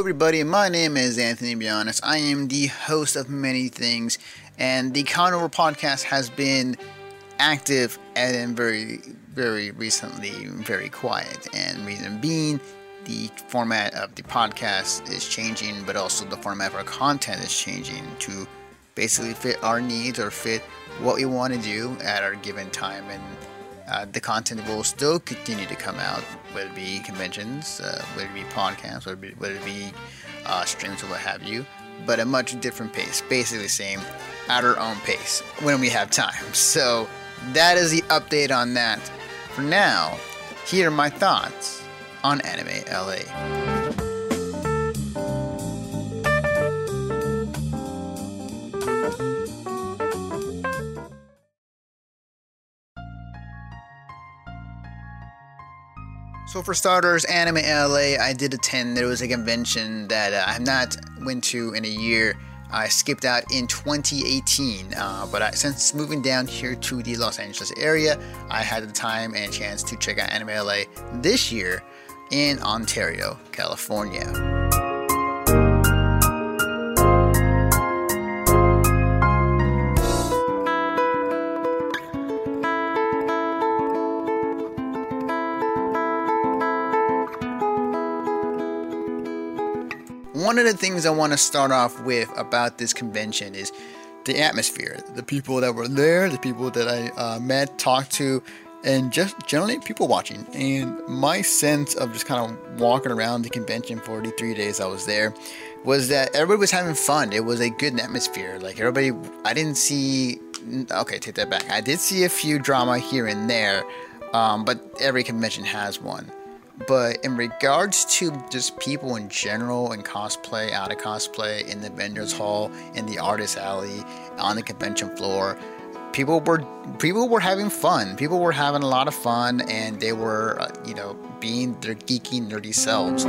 everybody, my name is Anthony Bionis. I am the host of many things, and the Conover podcast has been active and very recently very quiet. And reason being, the format of the podcast is changing, but also the format of our content is changing to basically fit our needs or fit what we want to do at our given time. And the content will still continue to come out, whether it be conventions, whether it be podcasts, whether it be streams or what have you, but a much different pace, basically the same, at our own pace when we have time. So that is the update on that. For now, here are my thoughts on Anime LA. So for starters, Anime LA, I did attend. There was a convention that I have not went to in a year. I skipped out in 2018, but since moving down here to the Los Angeles area, I had the time and chance to check out Anime LA this year in Ontario, California. One of the things I want to start off with about this convention is the atmosphere. The people that were there, the people that I met, talked to, and just generally people watching. And my sense of just kind of walking around the convention for the 3 days I was there was that everybody was having fun. It was a good atmosphere. Like everybody, I didn't see, okay, take that back. I did see a few drama here and there, but every convention has one. But in regards to just people in general, in cosplay, out of cosplay, in the vendors hall, in the artist alley, on the convention floor, people were having fun. People were having a lot of fun, and they were, being their geeky, nerdy selves.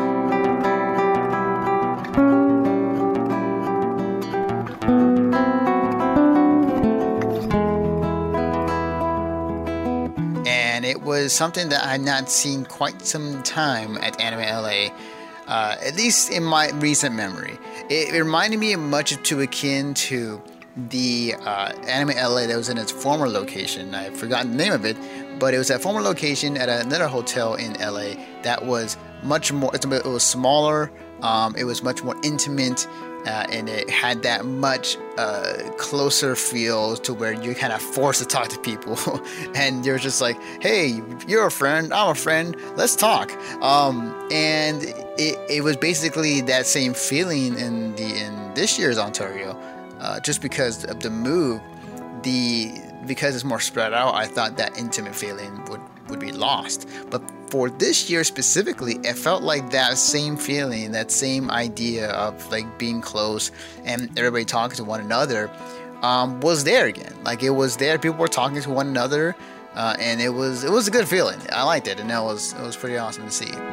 It was something that I had not seen quite some time at Anime LA, at least in my recent memory. It reminded me much too akin to the Anime LA that was in its former location. I've forgotten the name of it, but it was at a former location at another hotel in LA that was much more, it was smaller, it was much more intimate, and it had that much closer feel to where you're kind of forced to talk to people and you're just like, hey, you're a friend, I'm a friend, let's talk. And it was basically that same feeling in this year's Ontario, just because of the move. Because it's more spread out, I thought that intimate feeling would be lost. But for this year specifically, it felt like that same feeling, that same idea of like being close and everybody talking to one another was there again. Like it was there. People were talking to one another, and it was a good feeling. I liked it, and it was pretty awesome to see.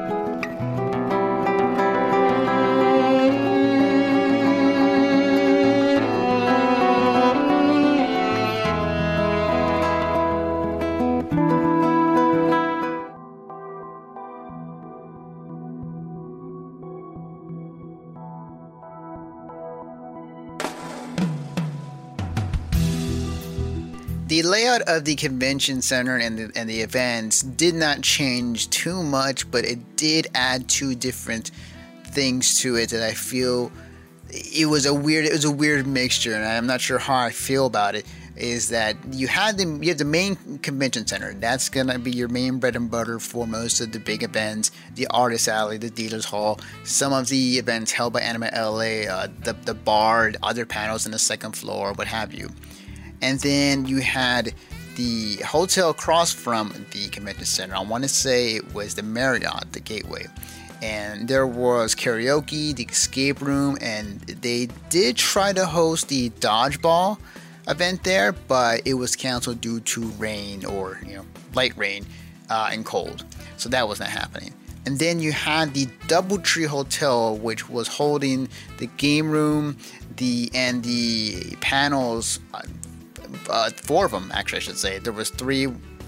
The layout of the convention center and the events did not change too much, but it did add two different things to it that I feel it was a weird mixture, and I'm not sure how I feel about it. Is that you have the main convention center. That's gonna be your main bread and butter for most of the big events. The artist alley, the dealers hall, some of the events held by Anime LA, the bar, other panels in the second floor, what have you. And then you had the hotel across from the convention center. I want to say it was the Marriott, the Gateway. And there was karaoke, the escape room, and they did try to host the dodgeball event there, but it was canceled due to rain or light rain and cold. So that was not happening. And then you had the Doubletree Hotel, which was holding the game room, the panels. 4 of them, actually, I should say. There was 3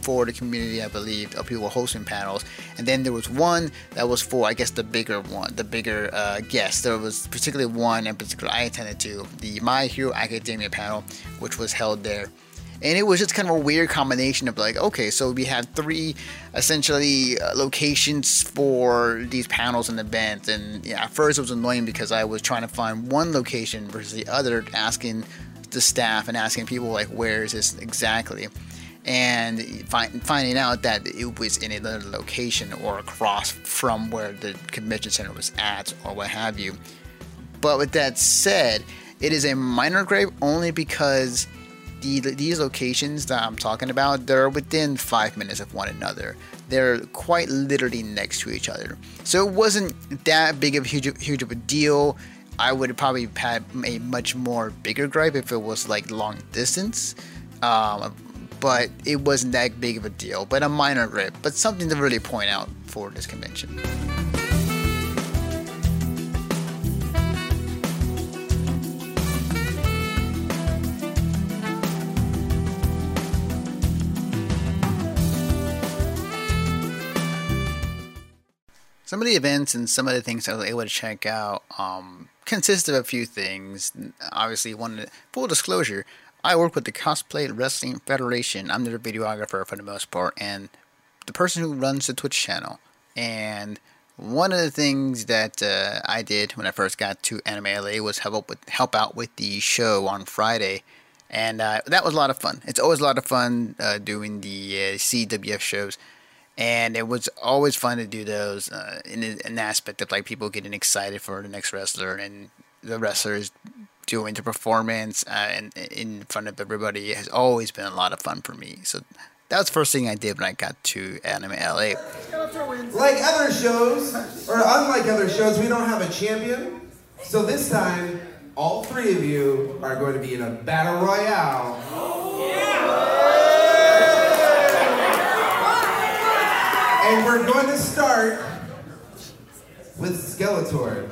for the community, I believe, of people hosting panels. And then there was one that was for, I guess, the bigger guests. There was particularly one in particular I attended to, the My Hero Academia panel, which was held there. And it was just kind of a weird combination of like, okay, so we had three essentially locations for these panels and events. And yeah, at first it was annoying because I was trying to find one location versus the other, asking the staff and asking people like, where is this exactly? And finding out that it was in another location or across from where the convention center was at or what have you. But with that said, it is a minor gripe only because these locations that I'm talking about, they're within 5 minutes of one another. They're quite literally next to each other. So it wasn't that big of huge of a deal. I would have probably had a much more bigger gripe if it was like long distance. But it wasn't that big of a deal. But a minor gripe, but something to really point out for this convention. Some of the events and some of the things I was able to check out consist of a few things. Obviously, full disclosure, I work with the Cosplay Wrestling Federation. I'm their videographer for the most part, and the person who runs the Twitch channel. And one of the things that I did when I first got to Anime LA was help out with the show on Friday. And that was a lot of fun. It's always a lot of fun doing the CWF shows. And it was always fun to do those in an aspect of like people getting excited for the next wrestler and the wrestlers doing the performance and in front of everybody has always been a lot of fun for me. So that was the first thing I did when I got to Anime LA. Like other shows, or unlike other shows, we don't have a champion. So this time, all three of you are going to be in a battle royale. And we're going to start with Skeletor.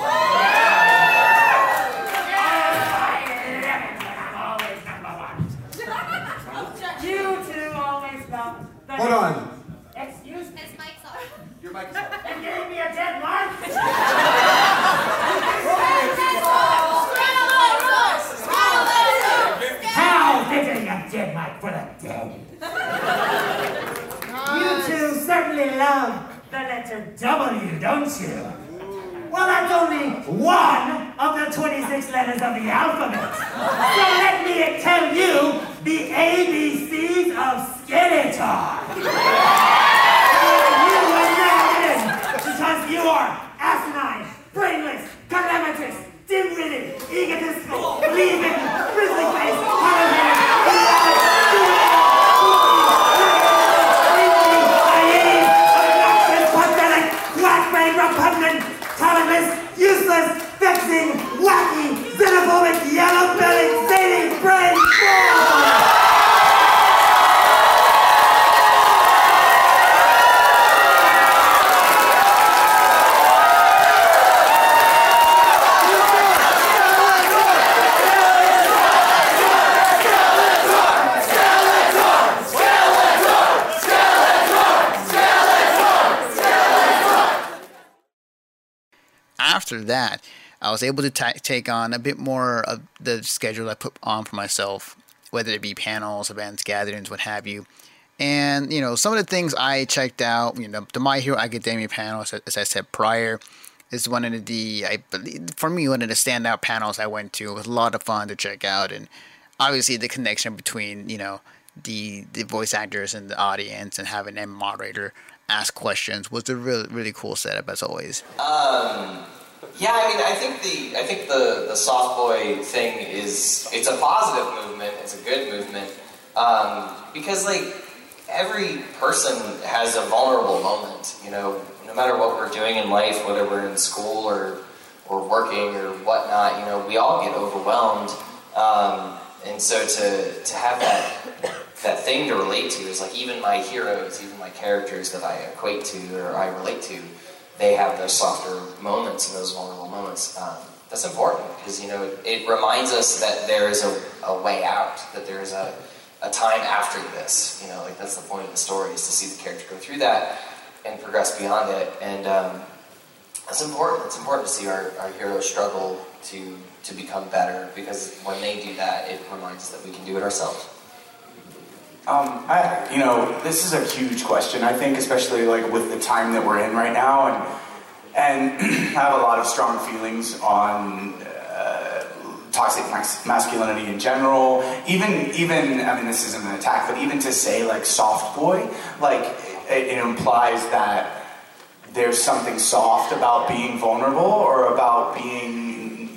You two always come. Hold on. Excuse me. His mic's off. Your mic's off. And gave me a dead mark. How fitting a dead mark for the dead. You two certainly love the letter W, don't you? Well, that's only one of the 26 letters of the alphabet. So let me tell you the ABCs of Skeletor. You are now in because you are asinine, brainless, calamitous, dim-witted, egotistical, believing, grizzly-faced, hard-headed, repugnant, talentless, useless, vexing, wacky, xenophobic, yellow-bellied, zany, brain, After that, I was able to take on a bit more of the schedule I put on for myself, whether it be panels, events, gatherings, what have you. And, you know, some of the things I checked out, you know, the My Hero Academia panel, as I said prior, is one of the, I believe, for me, one of the standout panels I went to. It was a lot of fun to check out. And obviously the connection between, you know, the voice actors and the audience and having a moderator ask questions was a really, really cool setup as always. Yeah, I mean, I think the soft boy thing it's a positive movement. It's a good movement because like every person has a vulnerable moment. You know, no matter what we're doing in life, whether we're in school or working or whatnot, you know, we all get overwhelmed. And so to have that thing to relate to is like even my heroes, even my characters that I equate to or I relate to. They have those softer moments and those vulnerable moments. That's important because, you know, it reminds us that there is a way out, that there is a a time after this. You know, like that's the point of the story, is to see the character go through that and progress beyond it. And that's important. It's important to see our heroes struggle to become better, because when they do that, it reminds us that we can do it ourselves. This is a huge question, I think, especially like with the time that we're in right now, and I have a lot of strong feelings on toxic masculinity in general. Even, I mean, this isn't an attack, but even to say like soft boy, like it implies that there's something soft about being vulnerable, or about being,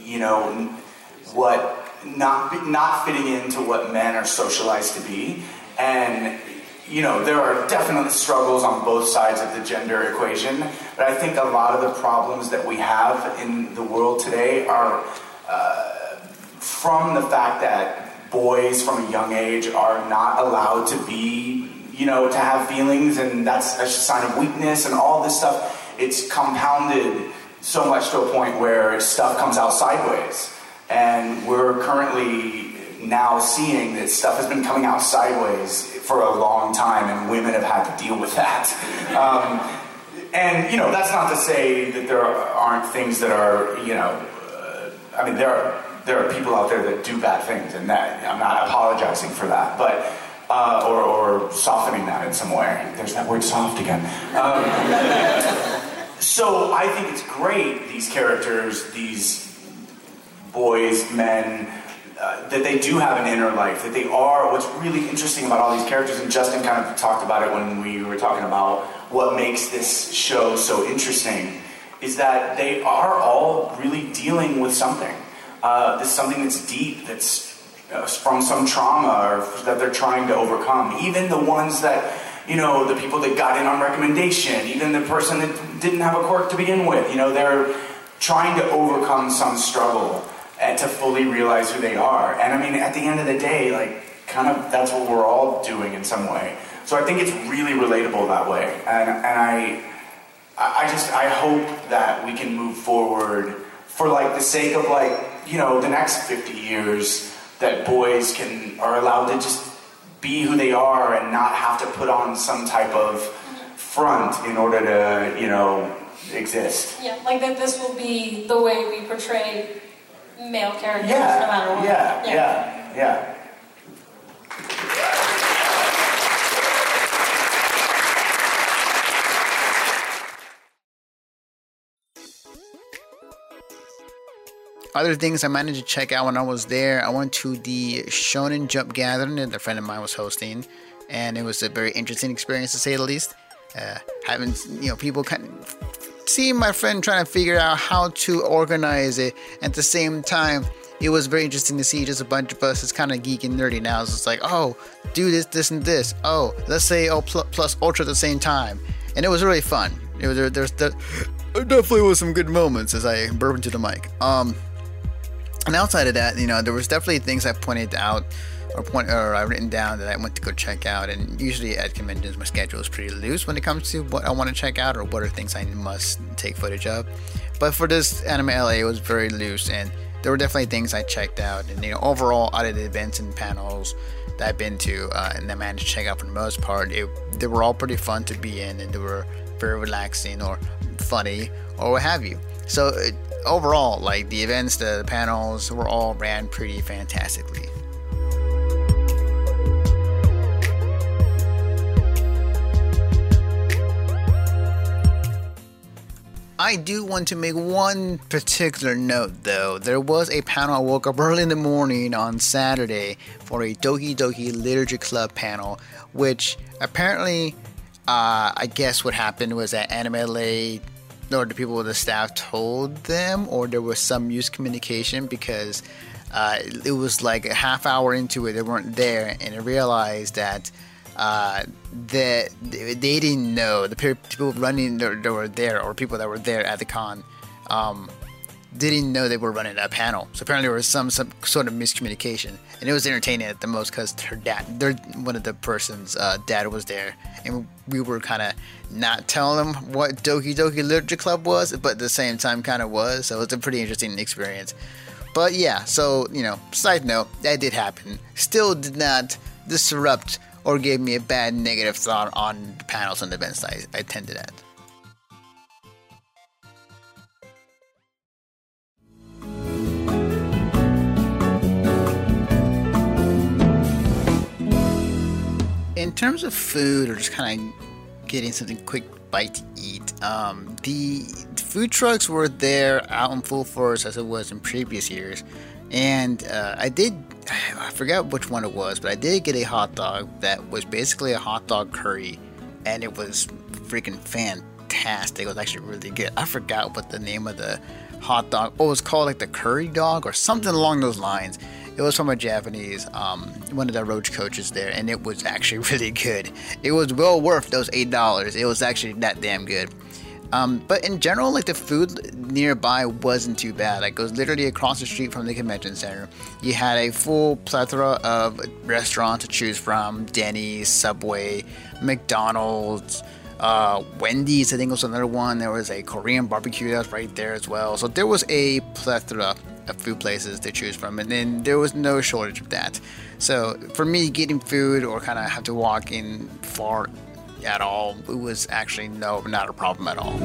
not fitting into what men are socialized to be. And, there are definitely struggles on both sides of the gender equation, but I think a lot of the problems that we have in the world today are from the fact that boys from a young age are not allowed to be, to have feelings, and that's a sign of weakness and all this stuff. It's compounded so much to a point where stuff comes out sideways. And we're currently now seeing that stuff has been coming out sideways for a long time, and women have had to deal with that. And that's not to say that there aren't things that are, there are people out there that do bad things, and that I'm not apologizing for that, but or softening that in some way. There's that word soft again. So I think it's great, these characters, these boys, men, that they do have an inner life, that they are, what's really interesting about all these characters, and Justin kind of talked about it when we were talking about what makes this show so interesting, is that they are all really dealing with something. This something that's deep, that's from some trauma, or that they're trying to overcome. Even the ones that, the people that got in on recommendation, even the person that didn't have a quirk to begin with, they're trying to overcome some struggle and to fully realize who they are. And I mean, at the end of the day, like, kind of that's what we're all doing in some way. So I think it's really relatable that way. And I hope that we can move forward for like the sake of like, the next 50 years, that boys are allowed to just be who they are and not have to put on some type of front in order to, exist. Yeah, like that this will be the way we portray male characters, no matter what. Yeah. Other things I managed to check out when I was there, I went to the Shonen Jump Gathering that a friend of mine was hosting, and it was a very interesting experience, to say the least. Having, people kind of seeing my friend trying to figure out how to organize it. At the same time, it was very interesting to see just a bunch of us. It's kind of geek and nerdy now. It's just like, oh, do this, this, and this. Oh, let's say plus ultra at the same time, and it was really fun. There definitely was some good moments as I burp into the mic. And outside of that, there was definitely things I pointed out or I've written down that I went to go check out. And usually at conventions, my schedule is pretty loose when it comes to what I want to check out or what are things I must take footage of. But for this Anime LA, it was very loose, and there were definitely things I checked out. And overall, out of the events and panels that I've been to and I managed to check out for the most part, they were all pretty fun to be in, and they were very relaxing or funny or what have you. So overall, like the events, the panels were all ran pretty fantastically. I do want to make one particular note, though. There was a panel. I woke up early in the morning on Saturday for a Doki Doki Literature Club panel, which apparently, I guess what happened was that Anime LA, or the people with the staff told them, or there was some miscommunication, because it was like a half hour into it, they weren't there, and I realized that that they didn't know, the people running that were there, or people that were there at the con, didn't know they were running a panel. So apparently there was some sort of miscommunication, and it was entertaining at the most because one of the person's dad was there, and we were kind of not telling them what Doki Doki Literature Club was, but at the same time kind of was. So it was a pretty interesting experience. But yeah, so side note, that did happen. Still did not disrupt or gave me a bad negative thought on the panels and events I attended at. In terms of food, or just kind of getting something quick bite to eat, the food trucks were there out in full force as it was in previous years. And I forgot which one it was, but I did get a hot dog that was basically a hot dog curry, and it was freaking fantastic. It was actually really good. I forgot what the name of the hot dog, it was called like the curry dog or something along those lines. It was from a Japanese, one of the roach coaches there, and it was actually really good. It was well worth those $8. It was actually that damn good. But in general, like the food nearby wasn't too bad. Like it was literally across the street from the convention center. You had a full plethora of restaurants to choose from: Denny's, Subway, McDonald's, Wendy's. I think was another one. There was a Korean barbecue that was right there as well. So there was a plethora of food places to choose from, and then there was no shortage of that. So for me, getting food or kind of have to walk in far at all, it was actually not a problem at all.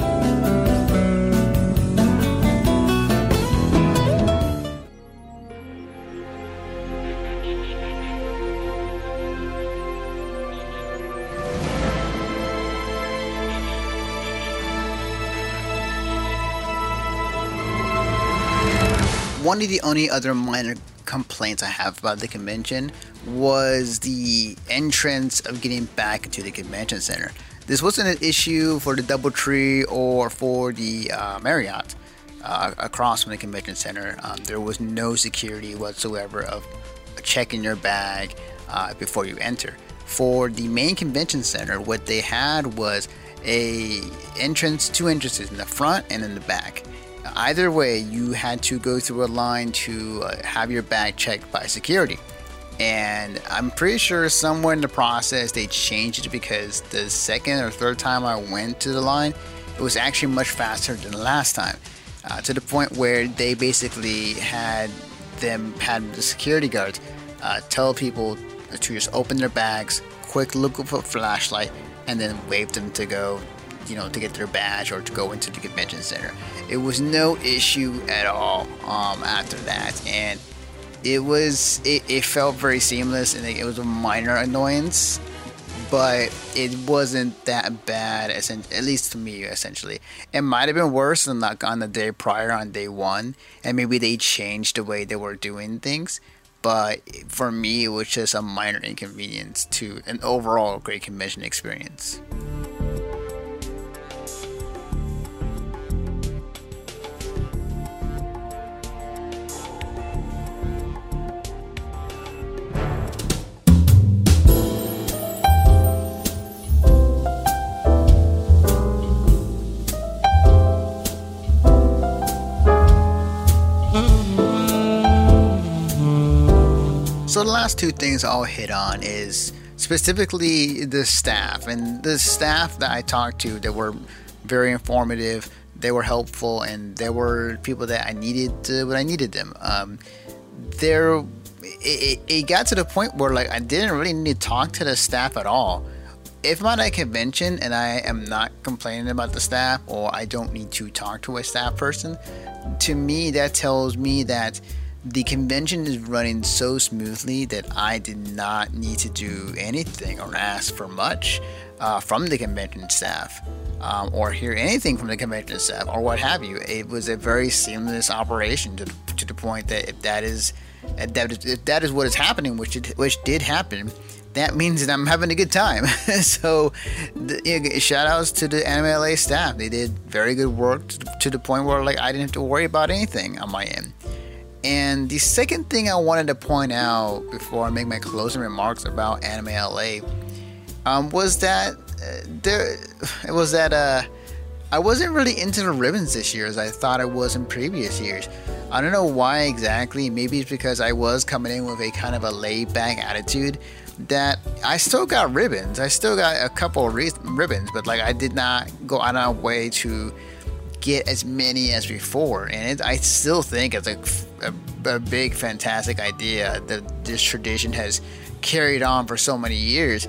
One of the only other minor complaints I have about the convention was the entrance of getting back into the convention center. This wasn't an issue for the DoubleTree or for the Marriott across from the convention center. There was no security whatsoever of checking your bag before you enter. For the main convention center, what they had was two entrances in the front and in the back. Either way, you had to go through a line to have your bag checked by security. And I'm pretty sure somewhere in the process they changed it, because the second or third time I went to the line, it was actually much faster than the last time. To the point where they basically had the security guards tell people to just open their bags, quick look up a flashlight, and then wave them to go, to get their badge or to go into the convention center. It was no issue at all after that, and it felt very seamless, and it was a minor annoyance, but it wasn't that bad, at least to me, essentially. It might have been worse than like on the day prior, on day one, and maybe they changed the way they were doing things, but for me, it was just a minor inconvenience to an overall great convention experience. So the last two things I'll hit on is specifically the staff. And the staff that I talked to, they were very informative, they were helpful, and they were people that I needed when I needed them. It got to the point where like I didn't really need to talk to the staff at all. If I'm at a convention and I am not complaining about the staff, or I don't need to talk to a staff person, to me that tells me that the convention is running so smoothly that I did not need to do anything or ask for much from the convention staff, or hear anything from the convention staff, or what have you. It was a very seamless operation to the point that if that is what is happening, which did happen, that means that I'm having a good time. So, shout outs to the Anime LA staff. They did very good work to the point where like I didn't have to worry about anything on my end. And the second thing I wanted to point out before I make my closing remarks about Anime LA was that I wasn't really into the ribbons this year as I thought I was in previous years. I don't know why exactly. Maybe it's because I was coming in with a kind of a laid-back attitude that I still got ribbons. I still got a couple of ribbons, but like I did not go out of my way to get as many as before, and I still think it's a big fantastic idea that this tradition has carried on for so many years.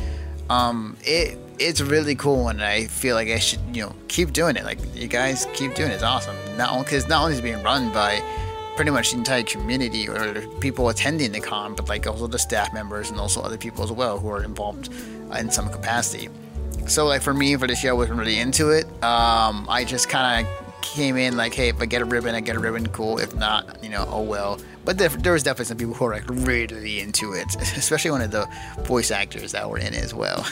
It's really cool, and I feel like I should, keep doing it. Like, you guys keep doing it. It's awesome. Not only is it being run by pretty much the entire community or the people attending the con, but like also the staff members and also other people as well who are involved in some capacity. So like for me, for the show, I wasn't really into it. I just kind of came in like, hey, if I get a ribbon, I get a ribbon, cool. If not, oh well. But there was definitely some people who were like really into it, especially one of the voice actors that were in it as well.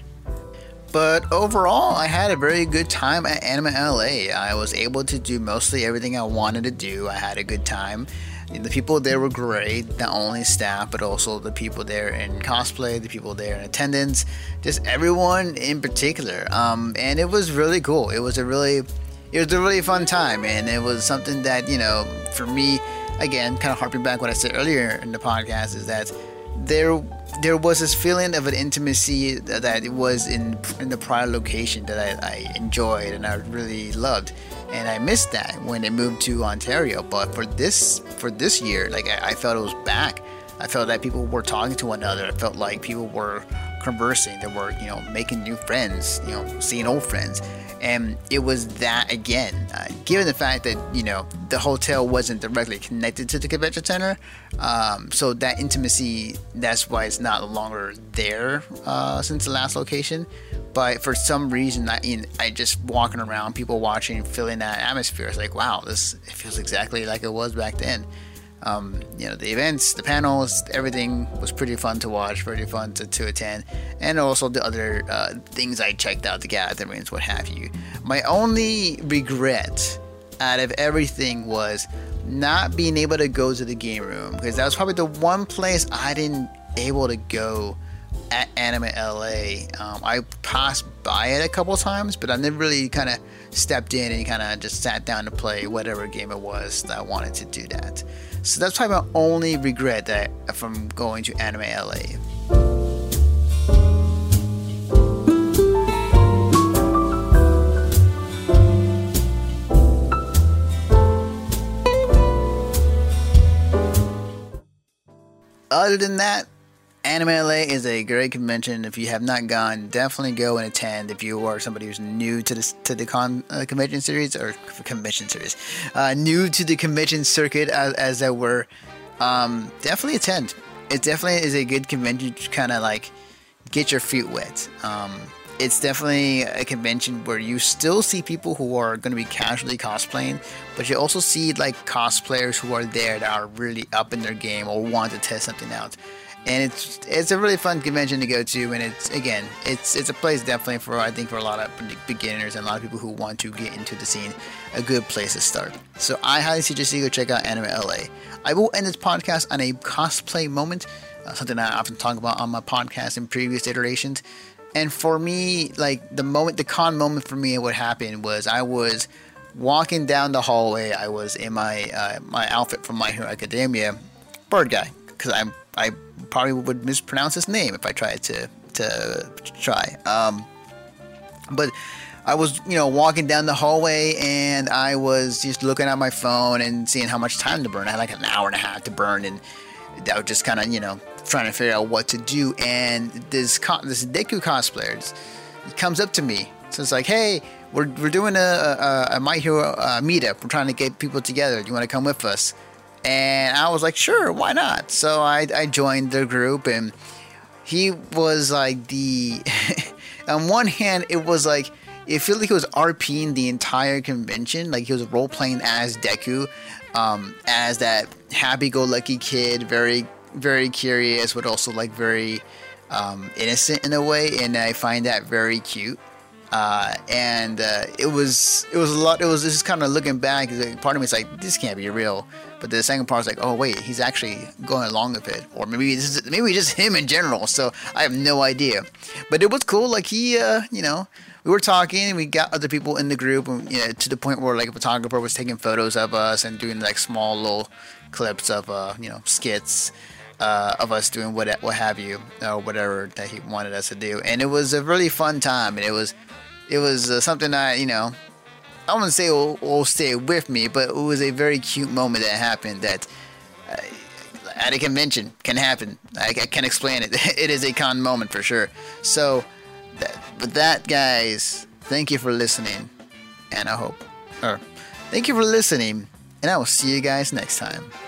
But overall, I had a very good time at Anime LA. I was able to do mostly everything I wanted to do. I had a good time. The people there were great, not only staff, but also the people there in cosplay, the people there in attendance, just everyone in particular. And it was really cool. It was a really fun time, and it was something that, for me, again, kind of harping back what I said earlier in the podcast, is that there was this feeling of an intimacy that it was in the prior location that I enjoyed and I really loved, and I missed that when it moved to Ontario. But for this year, like I felt it was back. I felt that people were talking to one another. I felt like people were conversing. They were making new friends, seeing old friends. And it was that again, given the fact that, the hotel wasn't directly connected to the convention center. So that intimacy, that's why it's not longer there since the last location. But for some reason, I just walking around, people watching, feeling that atmosphere. It's like, wow, it feels exactly like it was back then. The events, the panels, everything was pretty fun to watch, pretty fun to attend, and also the other things I checked out, the gatherings, what have you. My only regret out of everything was not being able to go to the game room, because that was probably the one place I didn't able to go at Anime LA. I passed by it a couple times, but I never really kind of stepped in and kind of just sat down to play whatever game it was that I wanted to do that. So that's probably my only regret from going to Anime LA. Other than that, Anime LA is a great convention. If you have not gone, definitely go and attend. If you are somebody who's new to the convention series, new to the convention circuit, as that were, definitely attend. It definitely is a good convention to kind of like get your feet wet. It's definitely a convention where you still see people who are going to be casually cosplaying, but you also see like cosplayers who are there that are really up in their game or want to test something out. And it's a really fun convention to go to, and it's a place definitely for a lot of beginners and a lot of people who want to get into the scene, a good place to start. So I highly suggest you go check out Anime LA. I will end this podcast on a cosplay moment, something I often talk about on my podcast in previous iterations. And for me, like the con moment for me, what happened was I was walking down the hallway. I was in my my outfit from My Hero Academia, Bird Guy, because I probably would mispronounce his name if I tried to try. But I was, walking down the hallway, and I was just looking at my phone and seeing how much time to burn. I had like an hour and a half to burn, and I was just kind of, trying to figure out what to do. And this Deku cosplayer comes up to me. So it's like, hey, we're doing a My Hero meetup. We're trying to get people together. Do you want to come with us? And I was like, sure, why not? So I joined the group, and he was like on one hand, it was like, it felt like he was RPing the entire convention. Like he was role-playing as Deku, as that happy-go-lucky kid, very, very curious, but also like very innocent in a way. And I find that very cute. It was a lot. It was just kind of looking back. Part of me is like, this can't be real. But the second part is like, oh wait, he's actually going along with it, or maybe just him in general. So I have no idea. But it was cool. Like he, we were talking, and we got other people in the group, and, to the point where like a photographer was taking photos of us and doing like small little clips of skits of us doing what have you, or whatever that he wanted us to do. And it was a really fun time, and it was something that I wouldn't say will stay with me, but it was a very cute moment that happened that at a convention can happen. I can't explain it. It is a con moment for sure. So, with that, guys, thank you for listening, and thank you for listening, and I will see you guys next time.